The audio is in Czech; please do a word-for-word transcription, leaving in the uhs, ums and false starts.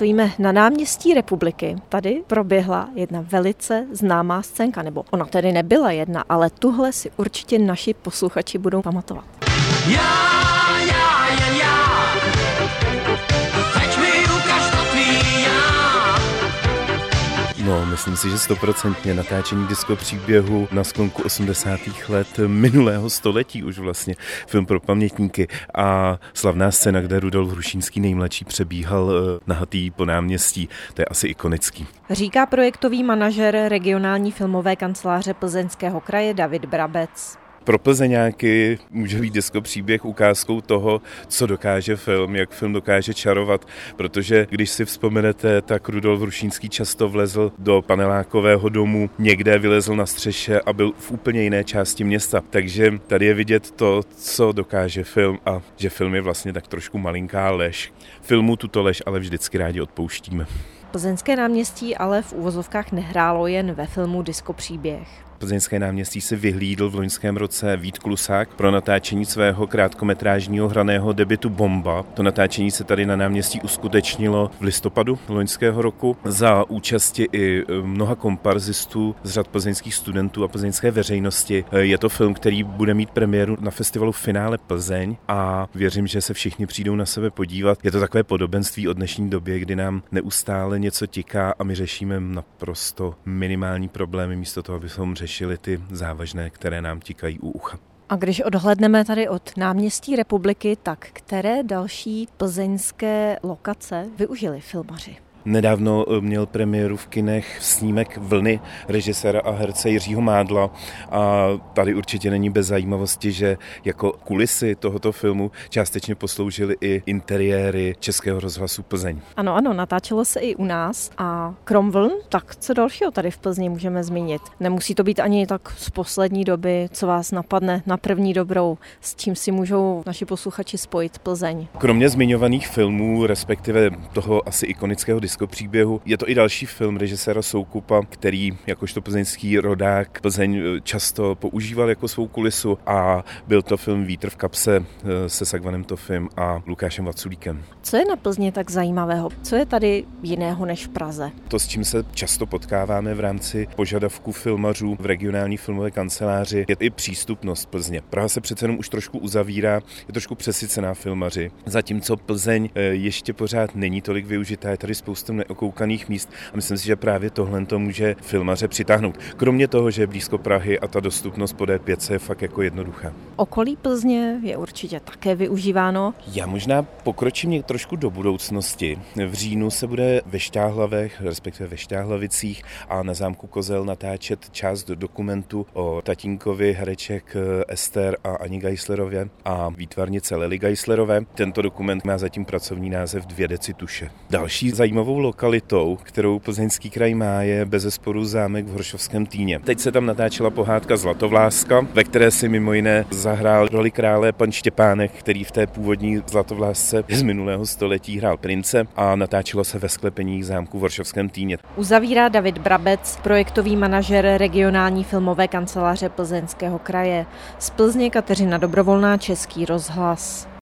stojíme na náměstí Republiky. Tady proběhla jedna velice známá scénka, nebo ona tedy nebyla jedna, ale tuhle si určitě naši posluchači budou pamatovat. Já, já, jen já, teď mi ukaž to tvý já. No, myslím si, že stoprocentně natáčení disco příběhu na sklonku osmdesátých let minulého století už vlastně, film pro pamětníky a slavná scéna, kde Rudolf Hrušínský nejmladší přebíhal nahatý po náměstí, to je asi ikonický. Říká projektový manažer regionální filmové kanceláře Plzeňského kraje David Brabec. Pro Plzeňáky může být disco příběh ukázkou toho, co dokáže film, jak film dokáže čarovat, protože když si vzpomenete, tak Rudolf Hrušínský často vlezl do panelákového domu, někde vylezl na střeše a byl v úplně jiné části města. Takže tady je vidět to, co dokáže film a že film je vlastně tak trošku malinká lež. Filmu tuto lež ale vždycky rádi odpouštíme. Plzeňské náměstí ale v uvozovkách nehrálo jen ve filmu Disco příběh. Plzeňské náměstí si vyhlídl v loňském roce Vít Klusák pro natáčení svého krátkometrážního hraného debutu Bomba. To natáčení se tady na náměstí uskutečnilo v listopadu loňského roku za účasti i mnoha komparzistů z řad plzeňských studentů a plzeňské veřejnosti. Je to film, který bude mít premiéru na festivalu Finále Plzeň a věřím, že se všichni přijdou na sebe podívat. Je to takové podobenství o dnešní době, kdy nám neustále něco tiká a my řešíme naprosto minimální problémy místo toho, abychom řešili ty závažné, které nám tikají u ucha. A když odhlédneme tady od náměstí Republiky, tak které další plzeňské lokace využili filmaři? Nedávno měl premiéru v kinech snímek Vlny režiséra a herce Jiřího Mádla a tady určitě není bez zajímavosti, že jako kulisy tohoto filmu částečně posloužily i interiéry Českého rozhlasu Plzeň. Ano, ano, natáčelo se i u nás a krom vln, tak co dalšího tady v Plzni můžeme zmínit? Nemusí to být ani tak z poslední doby, co vás napadne na první dobrou, s čím si můžou naši posluchači spojit Plzeň. Kromě zmiňovaných filmů, respektive toho asi ikonického disco příběhu, je to i další film režiséra Soukupa, který jakožto plzeňský rodák Plzeň často používal jako svou kulisu a byl to film Vítr v kapse se Sagvanem Tofim a Lukášem Vaculíkem. Co je na Plzni tak zajímavého? Co je tady jiného než v Praze? To, s čím se často potkáváme v rámci požadavků filmařů v regionální filmové kanceláři, je i přístupnost Plzně. Praha se přece jenom už trošku uzavírá, je trošku přesycená filmaři, zatímco Plzeň ještě pořád není tolik využitá, je tady spousta neokoukaných míst a myslím si, že právě tohle to může filmaře přitáhnout. Kromě toho, že je blízko Prahy a ta dostupnost po D pět je fakt jako jednoduchá. Okolí Plzně je určitě také využíváno. Já možná pokročím trošku do budoucnosti. V říjnu se bude ve Šťáhlavech, respektive ve Šťáhlavicích a na zámku Kozel natáčet část do dokumentu o tatínkovi hereček Ester a Ani Geislerově a výtvarnice Lely Geislerové. Tento dokument má zatím pracovní název Dvě deci tuše. Další zajímavou lokalitou, kterou Plzeňský kraj má, je bezesporu zámek v Horšovském Týně. Teď se tam natáčela pohádka Zlatovláska, ve které si mimo jiné zahrál roli krále pan Štěpánek, který v té původní Zlatovlásce z minulého století hrál prince a natáčelo se ve sklepeních zámku v Horšovském Týně. Uzavírá David Brabec, projektový manažer regionální filmové kanceláře Plzeňského kraje. Z Plzně Kateřina Dobrovolná, Český rozhlas.